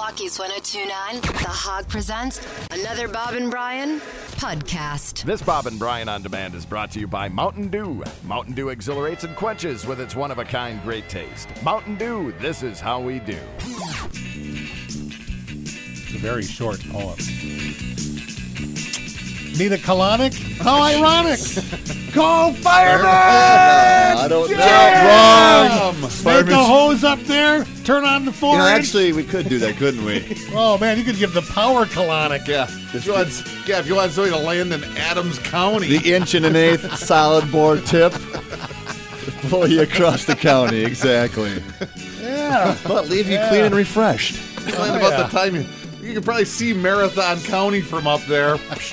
Milwaukee's 102.9, The Hog presents another Bob and Brian podcast. This Bob and Brian On Demand is brought to you by Mountain Dew. Mountain Dew exhilarates and quenches with its one-of-a-kind great taste. Mountain Dew, this is how we do. It's a very short poem. Need a colonic? How ironic! Call fireman! I don't know. Wrong. Stick the hose up there. Turn on the 4 inch. Actually, we could do that, couldn't we? Oh man, you could give the power colonic. Yeah. If you want somebody to land in Adams County. The 1 1/8 solid bore tip. Pull you across the county, exactly. Yeah. But leave you clean and refreshed. The time you can probably see Marathon County from up there.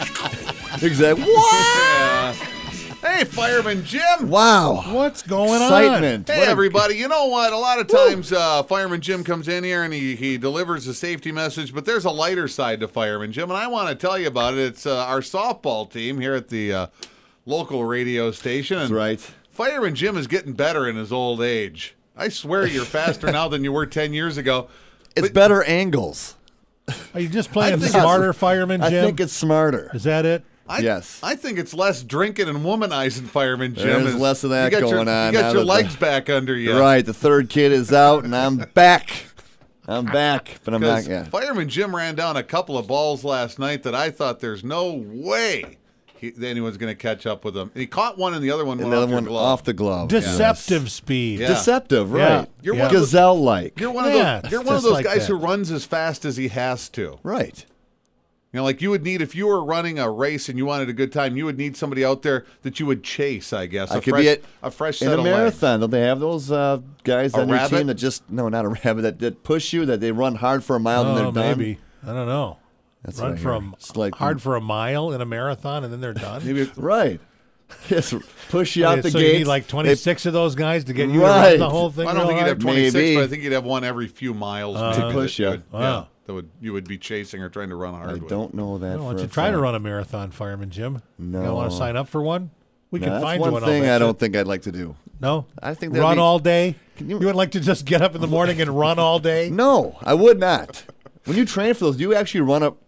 Exactly. What? Yeah. Hey, Fireman Jim. Wow. What's going Excitement. Hey, everybody. You know what? A lot of times Fireman Jim comes in here and he delivers a safety message, but there's a lighter side to Fireman Jim, and I want to tell you about it. It's our softball team here at the local radio station. That's And right. Fireman Jim is getting better in his old age. I swear you're faster now than you were 10 years ago. It's better angles. Are you just playing think smarter, Fireman Jim? I think it's smarter. Is that it? Yes. I think it's less drinking and womanizing, Fireman Jim. There's less of that you got going on. You got now your that legs back under you. Right. The third kid is out, and I'm back. I'm back, but I'm not yet. Fireman Jim ran down a couple of balls last night that I thought there's no way anyone's going to catch up with him. And he caught one, and the other one went Another off your one glove. off the glove. Deceptive speed. Yeah. Deceptive, right? Yeah. You're one of Gazelle-like. You're one of Yeah, those. You're it's one of just those like guys that. who runs as fast as he has to. Right. You know, like you would need if you were running a race and you wanted a good time, you would need somebody out there that you would chase. I guess I could be a fresh in set a of legs. marathon. Don't they have those guys A on your rabbit? team that just not a rabbit that push you, that they run hard for a mile and Oh, they're done? maybe. I don't know. That's what I Run hear. from It's like hard for a mile in a marathon and then they're done. Maybe right. Yes, push you out the so gates. you need like 26 of those guys to get you Right. around the whole thing. I don't real think you'd have hard? 26, Maybe. but I think you'd have one every few miles maybe push that you. would- Wow. that you would be chasing or trying to run hard I with. don't know that. Why for don't you a try to fact. run a marathon, Fireman Jim? No. You want to sign up for one? We No, can that's find one you one. thing I'll bet I you. don't think I'd like to do. No? I think that'd Run be- all day? Can You you- would like to just get up in the morning and run all day? No, I would not. When you train for those, do you actually run up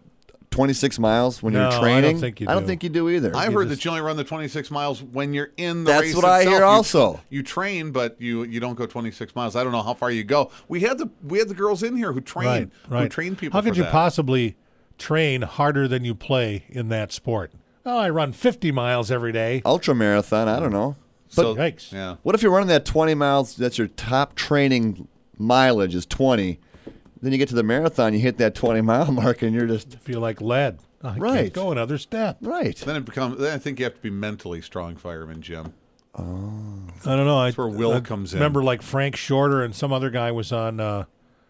26 miles when No, you're I don't training? think you I don't do. think you do either. I heard just- that you only run the 26 miles when you're in the That's race what I itself. hear also. You train, but you don't go 26 miles. I don't know how far you go. We had the girls in here who train Right. who train people. How could for you that. possibly train harder than you play in that sport? Oh, I run 50 miles every day. Ultra marathon, I don't know. So, Yikes. yeah. What if you're running that 20 miles, that's your top training mileage is 20. Then you get to the marathon, you hit that 20-mile mark, and you're just, Feel like lead. I Right. can't go another step. right. Then I think you have to be mentally strong, Fireman Jim. I don't know. That's where Will comes in. Remember, like Frank Shorter and some other guy was on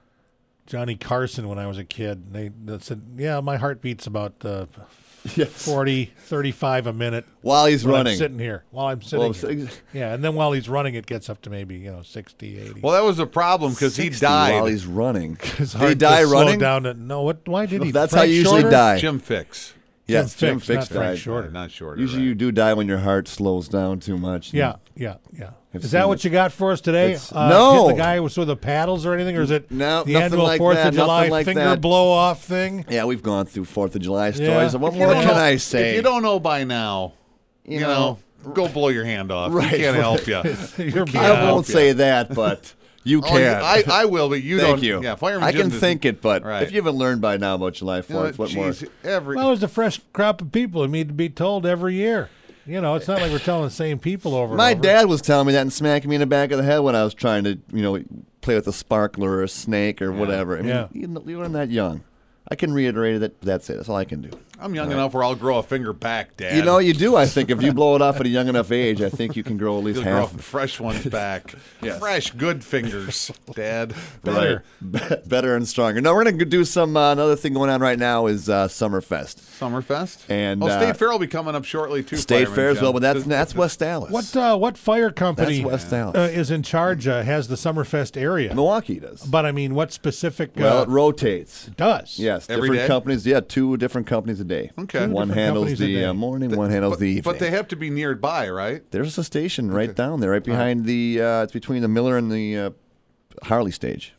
Johnny Carson when I was a kid. They said, "Yeah, my heart beats about Yes. 40, 35 a minute While he's when running. I'm sitting here. While I'm sitting Well, here. Yeah, and then while he's running, it gets up to maybe 60, 80. Well, that was a problem because he 60 while died. he's running. His Did he heart die just slowed running? down to, no, what? Why did he? That's Frank how you usually Shorter? die. Jim Fix. Yes, Jim Fix, Fix not Frank died. Shorter. Not shorter. Usually right. you do die when your heart slows down too much. Yeah. I've Is seen that what it. you got for us today? It's- no. Hitting the guy with the paddles or anything, or is it No, the nothing annual like 4th that, of July nothing like finger that. blow off thing? Yeah, we've gone through 4th of July stories. Yeah. What If you more don't can know- I say? If you don't know by now, you know, go blow your hand off. Right. We can't help you. You're can't I help won't you. say that, but you Oh, can. I will, but you Thank don't. you. Yeah, Fireman I Jim can doesn't- think it, but Right. if you haven't learned by now about July 4th, what more? geez, every Well, there's a fresh crop of people who need to be told every year. It's not like we're telling the same people over My and over. dad was telling me that and smacking me in the back of the head when I was trying to, play with a sparkler or a snake or whatever. I mean, Yeah. you weren't that young. I can reiterate that. That's it. That's all I can do. I'm young enough where I'll grow a finger back, Dad. You do. I think if you blow it off at a young enough age, I think you can grow at least You'll grow half. fresh ones back. Yes. Fresh, good fingers, Dad. Better. Better and stronger. No, we're going to do some. Another thing going on right now is Summerfest. Summerfest. And, State Fair will be coming up shortly too. State Fireman Fair as Jim. well, but that's West Dallas. What fire company That's West Dallas. is in charge, has the Summerfest area? Milwaukee does. But, I mean, what specific Well, it rotates. does? Yes, Every different day? companies. Yeah, 2 different companies a day. Okay. Two One different handles companies a the day. morning, one handles the evening. But they have to be nearby, right? There's a station right down there, right behind the. It's between the Miller and the Harley stage.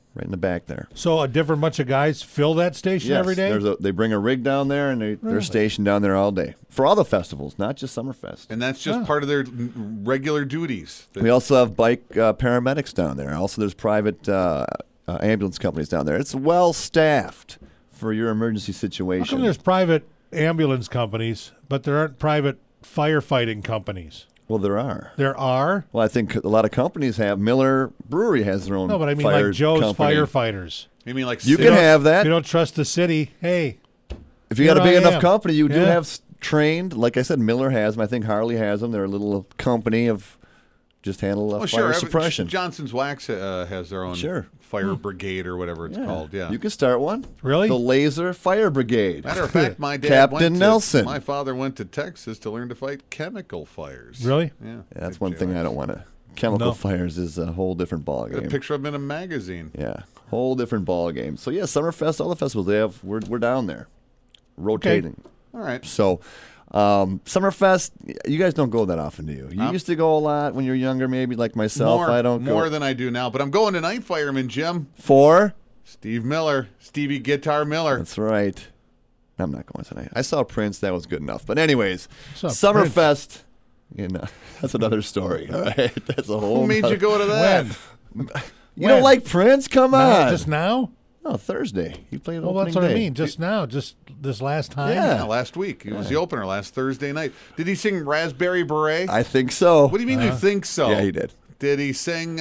right in the back there. So a different bunch of guys fill that station every day? They bring a rig down there, and they're stationed down there all day for all the festivals, not just Summerfest. And that's just part of their regular duties. We also have bike paramedics down there. Also, there's private ambulance companies down there. It's well staffed for your emergency How situation. come there's private ambulance companies, but there aren't private firefighting companies? Well, there are. There are? Well, I think a lot of companies have. Miller Brewery has their own. No, but I mean fire like Joe's company. Firefighters. You mean like You city- can have If that. you don't trust the city, hey, If you got a Here big I enough am. company, you do Yeah. have trained. Like I said, Miller has them. I think Harley has them. They're a little company of just handle Oh, fire sure. suppression. Johnson's Wax has their own Sure. fire brigade or whatever it's called. Yeah. You can start one. Really? The Laser Fire Brigade. Matter of fact, my dad Captain went Nelson. My father went to Texas to learn to fight chemical fires. Really? Yeah. Yeah, that's Big one thing jailers. I don't want to. Chemical No. fires is a whole different ball Got a game. picture of him in a magazine. Yeah, whole different ball game. So yeah, Summerfest, all the festivals they have, we're down there, rotating. All right. So, Summerfest, you guys don't go that often, do you? You used to go a lot when you were younger, maybe like myself. I don't go. More than I do now. But I'm going tonight, Fireman Jim. For? Steve Miller. Stevie Guitar Miller. That's right. I'm not going tonight. I saw Prince. That was good enough. But anyways, Saw Summerfest. That's another story. All right, that's a whole. Who made you go to that? when? You don't like Prince? Come on. Just now? No, Thursday. He played Well, opening that's what day. I mean. Just now, just this last time. Yeah. Yeah, last week. It was the opener last Thursday night. Did he sing Raspberry Beret? I think so. What do you mean you think so? Yeah, he did. Did he sing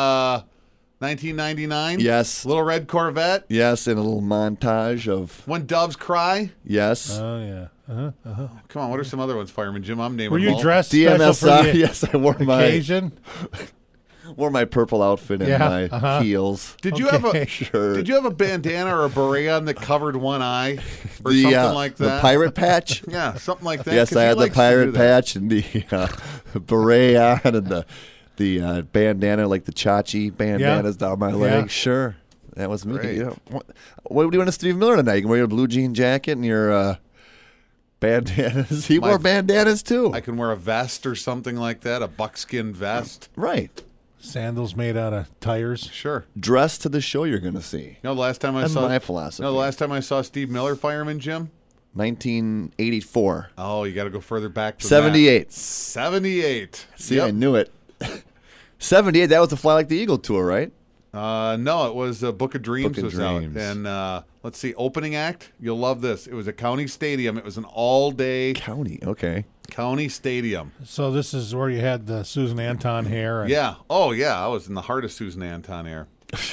1999? Yes. Little Red Corvette? Yes, in a little montage of When Doves Cry? yes. Oh, yeah. Come on, what are some other ones, Fireman Jim? I'm naming Were them you all. dressed special for DMSI. the Yes, I wore occasion? my purple outfit and Yeah, my heels. Did you have a Okay. Sure. Did you have a bandana or a beret on that covered one eye or The something like that? the pirate patch. Yeah, something like that. Yes, 'cause I he had the likes to do pirate that. patch and the beret on and the bandana, like the Chachi bandanas down my leg. Yeah. Sure, that was me. Great. You know, what do you want to Steve Miller tonight? You can wear your blue jean jacket and your bandanas. He wore bandanas too. I can wear a vest or something like that, a buckskin vest. Right. Sandals made out of tires. Sure. Dress to the show you're going to see. You know, the last time I That's saw my philosophy. No, the last time I saw Steve Miller, Fireman Jim. 1984. Oh, you got to go further back. Than 78. That. 78. See, Yep. I knew it. 78, that was the Fly Like the Eagle tour, right? No, it was Book of Dreams Book of was Dreams. out. And let's see, opening act. You'll love this. It was a county stadium. It was an all-day County, okay. county stadium. So this is where you had the Susan Anton hair. And Yeah. Oh, yeah. I was in the heart of Susan Anton hair.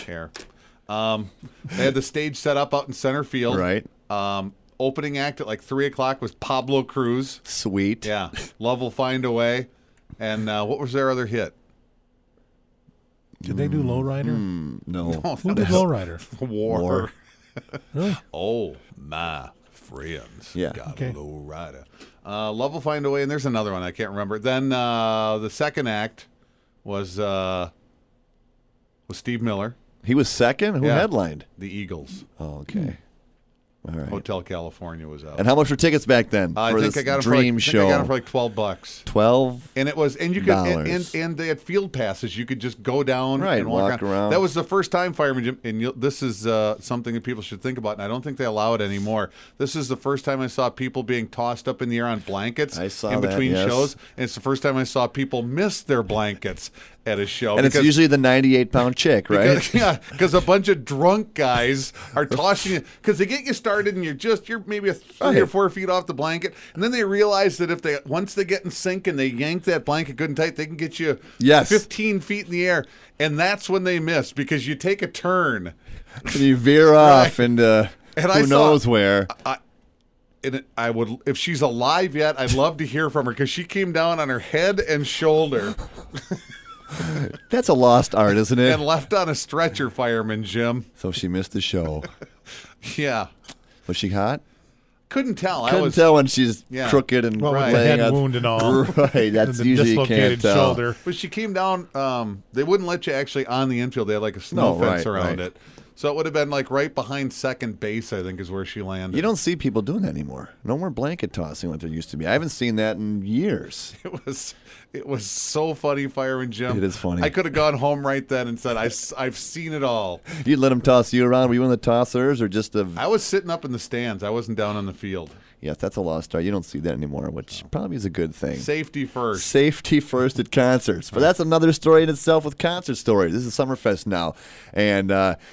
They had the stage set up out in center field. Right. Opening act at like 3 o'clock was Pablo Cruz. Sweet. Yeah. Love Will Find a Way. And what was their other hit? Did they do Lowrider? No. Who did Lowrider? War. Really? Oh, my friends. Yeah. Got Okay. a low rider. Love Will Find a Way, and there's another one I can't remember. Then the second act was Steve Miller, He was second? Who Yeah. headlined? the Eagles. Oh, okay. All right. Hotel California was out. And how much were tickets back then I for think this I got them dream for like, I show? think I got them for like $12. 12? And it was, and you could, Dollars. and they had field passes. You could just go down Right, and walk walk around. That was the first time, Fireman Jim, and this is something that people should think about. And I don't think they allow it anymore. This is the first time I saw people being tossed up in the air on blankets I saw in that, between yes. shows, and it's the first time I saw people miss their blankets at a show. And it's usually the 98-pound chick, right? Because a bunch of drunk guys are tossing you because they get you started and you're maybe 3 or Right. 4 feet off the blanket, and then they realize that if once they get in sync and they yank that blanket good and tight, they can get you Yes. 15 feet in the air, and that's when they miss because you take a turn. And you veer off into And I who saw- knows where. And I would, if she's alive yet, I'd love to hear from her because she came down on her head and shoulder That's a lost art, isn't it? and left on a stretcher, Fireman Jim. So she missed the show. Yeah, Was she hot? couldn't tell. Couldn't tell when she's Yeah. crooked and Well, with the laying head on- wound and all. Right, that's the usually you can't dislocated tell. shoulder. But she came down. They wouldn't let you actually on the infield. They had like a snow No, fence right, around right. it. So it would have been like right behind second base, I think, is where she landed. You don't see people doing that anymore. No more blanket tossing like there used to be. I haven't seen that in years. It was so funny, Fireman Jim. It is funny. I could have gone home right then and said, I've seen it all. You'd let them toss you around. Were you one of the tossers or just a... I was sitting up in the stands. I wasn't down on the field. Yes, that's a lost art. You don't see that anymore, which probably is a good thing. Safety first. Safety first at concerts. But that's another story in itself with concert stories. This is Summerfest now. And,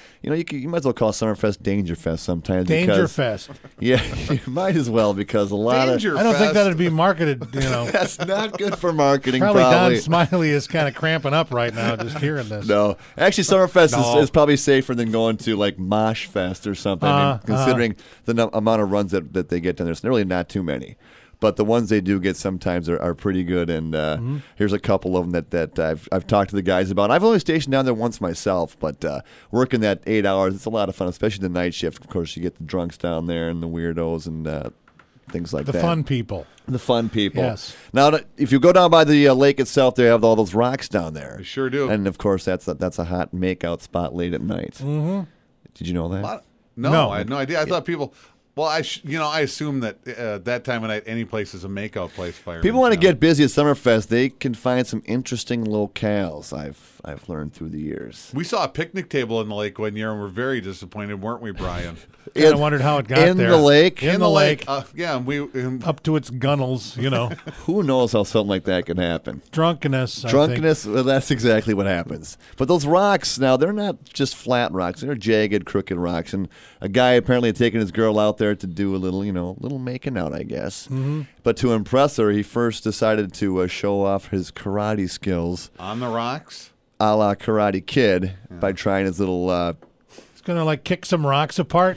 you might as well call Summerfest Dangerfest sometimes. Dangerfest. Yeah, you might as well because a lot Danger of... I don't think Fest. that'd be marketed, That's not good for marketing, Probably probably. Don Smiley is kind of cramping up right now just hearing this. No. Actually, Summerfest No. is probably safer than going to, like, Mosh Fest or something. Considering the amount of runs that they get down there. It's really not too many. But the ones they do get sometimes are pretty good. And here's a couple of them that I've talked to the guys about. I've only stationed down there once myself, but working that 8 hours, it's a lot of fun, especially the night shift. Of course, you get the drunks down there and the weirdos and things like The that. fun people. The fun people. Yes. Now, if you go down by the lake itself, they have all those rocks down there. They sure do. And, of course, that's a hot make-out spot late at night. Mm-hmm. Did you know that? No, I had no idea. I thought people... Well, I assume that that time of night, any place is a makeout place. Fireman People want to Jim. get busy at Summerfest. They can find some interesting locales. I've learned through the years. We saw a picnic table in the lake one year, and we're very disappointed, weren't we, Brian? Kind of wondered how it got in there. the lake. In the lake. Yeah, Up to its gunnels, Who knows how something like that can happen? Drunkenness. Drunkenness, well, that's exactly what happens. But those rocks, now, they're not just flat rocks. They're jagged, crooked rocks. And a guy apparently had taken his girl out there to do a little making out, I guess. Mm-hmm. But to impress her, he first decided to show off his karate skills. On the rocks? A la Karate Kid by trying his little... It's going to, kick some rocks apart.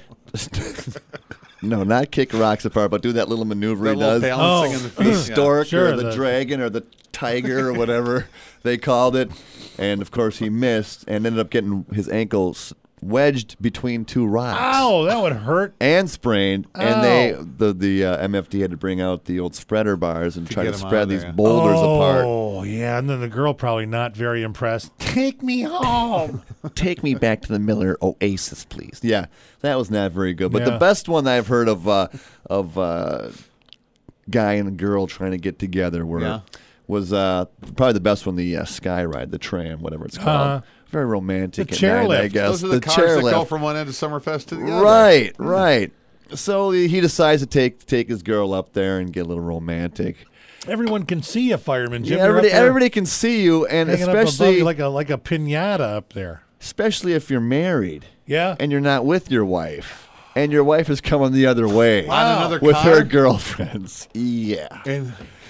No, not kick rocks apart, but do that little maneuver That he little does. balancing in the feet. The stork Sure, or the dragon or the tiger or whatever they called it. And, of course, he missed and ended up getting his ankles wedged between two rocks. Ow, that would hurt. And sprained. Ow. And the MFD had to bring out the old spreader bars and try to get 'em out spread of these there. boulders apart. Oh, yeah, and then the girl probably not very impressed. Take me home. Take me back to the Miller Oasis, please. Yeah, that was not very good. But Yeah. the best one I've heard of guy and girl trying to get together was probably the best one, the Sky Ride, the tram, whatever it's called. Very romantic. The at night, I chairlift. guess. Those are the cars that go from one end of Summerfest to the other. Right, right. So he decides to take his girl up there and get a little romantic. Everyone can see a fireman, Jim. Yeah, You're up there everybody can see you, and hanging up above especially you like a piñata up there. especially if you're married Yeah. and you're not with your wife, and your wife is coming the other way On another with car? her girlfriends. Yeah. And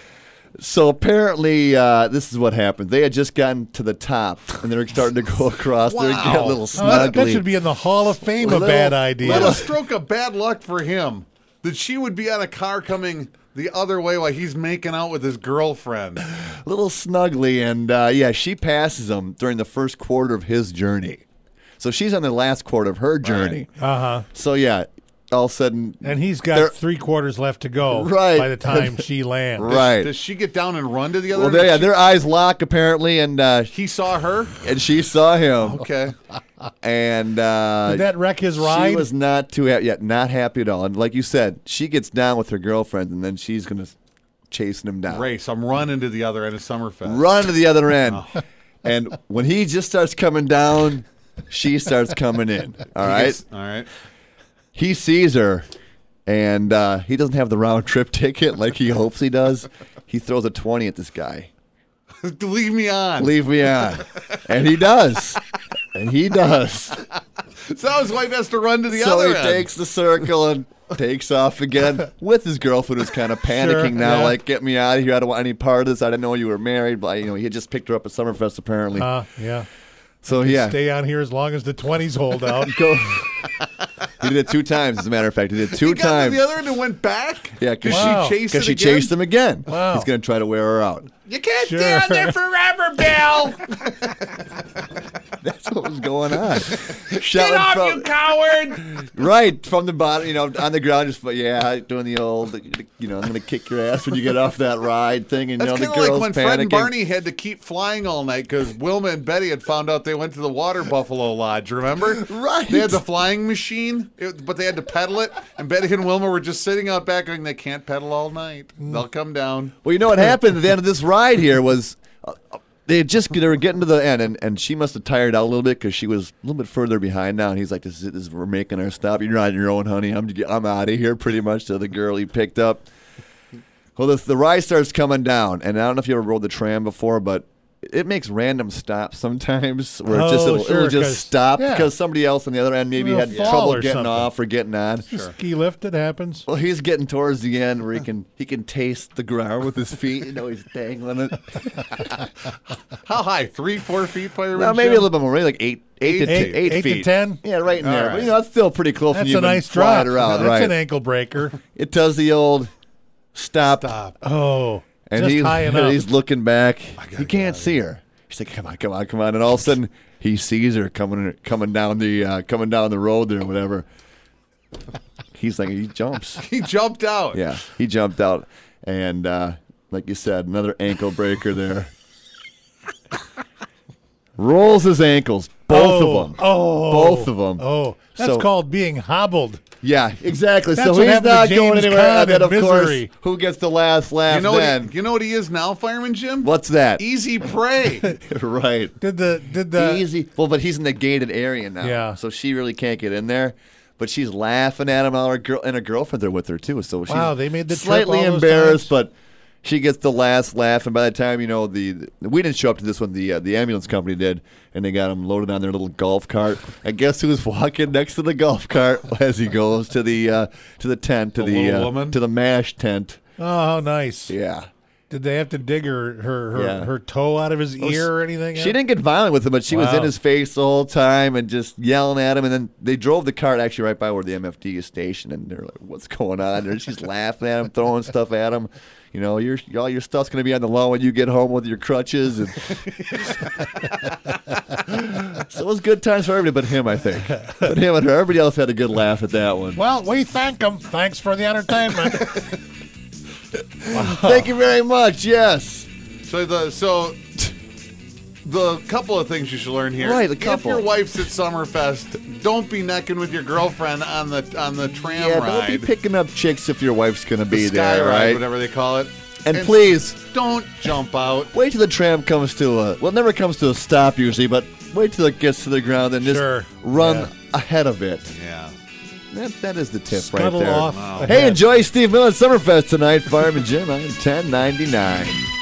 So apparently, this is what happened. They had just gotten to the top, and they were starting to go across. They were getting a little that snuggly. should be in the Hall of Fame, a Little- bad idea. what a stroke of bad luck for him that she would be on a car coming the other way while he's making out with his girlfriend. little snuggly, and she passes him during the first quarter of his journey. So she's on the last quarter of her journey. Uh-huh. So yeah, all of a sudden, And he's got They're- 3/4 left to go Right. by the time she lands. right. Does she get down and run to the other Well, end? their eyes lock apparently, and He saw her? she saw him, Okay. and Did that wreck his ride? she was not too happy. Yeah, not happy at all. And like you said, she gets down with her girlfriend, and then she's gonna chasing him down. Race. I'm running to the other end of Summerfest. Run to the other end. And when he just starts coming down, she starts coming in. All right. All right. He sees her, and he doesn't have the round trip ticket like he hopes he does. He throws a 20 at this guy. Leave me on. Leave me on. And he does. And he does. So his wife has to run to the So other he end. takes the circle and takes off again with his girlfriend, who's kind of panicking Sure, now, yeah. like, get me out of here. I don't want any part of this. I didn't know you were married. But, he had just picked her up at Summerfest, apparently. Yeah. So, yeah. Stay on here as long as the 20s hold out. Go. He did it 2 times, as a matter of fact. He did it 2 He got to times. the other end and went back? Yeah, Because Wow. she chased Because it she again? chased him again. Wow. He's going to try to wear her out. You can't Sure. stay on there forever, Bill. That's What was going on? Get off, you coward! Right, from the bottom, on the ground, just, doing the old, I'm going to kick your ass when you get off that ride thing. And, That's the kind of girls like when panicking. Fred and Barney had to keep flying all night because Wilma and Betty had found out they went to the Water Buffalo Lodge, remember? Right. They had the flying machine, but they had to pedal it, and Betty and Wilma were just sitting out back going, they can't pedal all night. They'll come down. Well, you know what happened at the end of this ride here was they were getting to the end, and she must have tired out a little bit because she was a little bit further behind now. And he's like, "This is we're making our stop. You're on your own, honey. I'm out of here." Pretty much to the girl he picked up. Well, the ride starts coming down, and I don't know if you ever rode the tram before, but it makes random stops sometimes where it'll just stop because somebody else on the other end maybe had trouble getting off or getting on. Ski lift, it happens. Well, he's getting towards the end where he can taste the ground with his feet. He's dangling it. How high? 3-4 feet, Fireman Well, maybe Jim? a little bit more, maybe like 8 8 feet. to 10? Yeah, right in there. All But, right. it's still pretty close when That's you've a been nice flying drop. around, That's right? an ankle breaker. It does the old stop. Oh, And just high enough. he's looking back. He can't see her. He's like, come on. And all of a sudden, he sees her coming down the road there or whatever. He's like, he jumps. He jumped out. Yeah, he jumped out. And like you said, another ankle breaker there. Rolls his ankles. Both of them. Both of them. Oh, that's called being hobbled. Yeah, exactly. That's So what he's happened to not going James anywhere. Caan And then, of in Misery. course, who gets the last laugh then? You know what he is now, Fireman Jim? What's that? Easy prey. Right. Did the Easy. Well, but he's in the gated area now. Yeah. So she really can't get in there. But she's laughing at him. And her girlfriends are with her, too. So she's Wow, they made the trip slightly all those embarrassed, times? but she gets the last laugh. And by the time, we didn't show up to this one, the ambulance company did. And they got him loaded on their little golf cart. And guess who's walking next to the golf cart as he goes to the tent, to The little woman? to the MASH tent. Oh, how nice. Yeah. Did they have to dig her toe out of his ear or anything? She didn't get violent with him, but she was in Wow. his face the whole time and just yelling at him. And then they drove the cart actually right by where the MFD is stationed, and they're like, "What's going on?" And she's laughing at him, throwing stuff at him. All your stuff's going to be on the lawn when you get home with your crutches. And so it was good times for everybody but him, I think. But him and her, everybody else had a good laugh at that one. Well, we thank them. Thanks for the entertainment. Thank you very much. Yes. So the couple of things you should learn here. Right, a If couple. your wife's at Summerfest, don't be necking with your girlfriend on the tram Yeah, ride. don't be picking up chicks if your wife's going to be Sky there, ride, right? whatever they call it. And please, don't jump out. wait till the tram comes to it never comes to a stop usually, but wait till it gets to the ground and just Sure. run Yeah. ahead of it. Yeah. That is the tip Scuttle right there. off. Wow. ahead. Hey, enjoy Steve Miller at Summerfest tonight. Fireman Jim on 1099.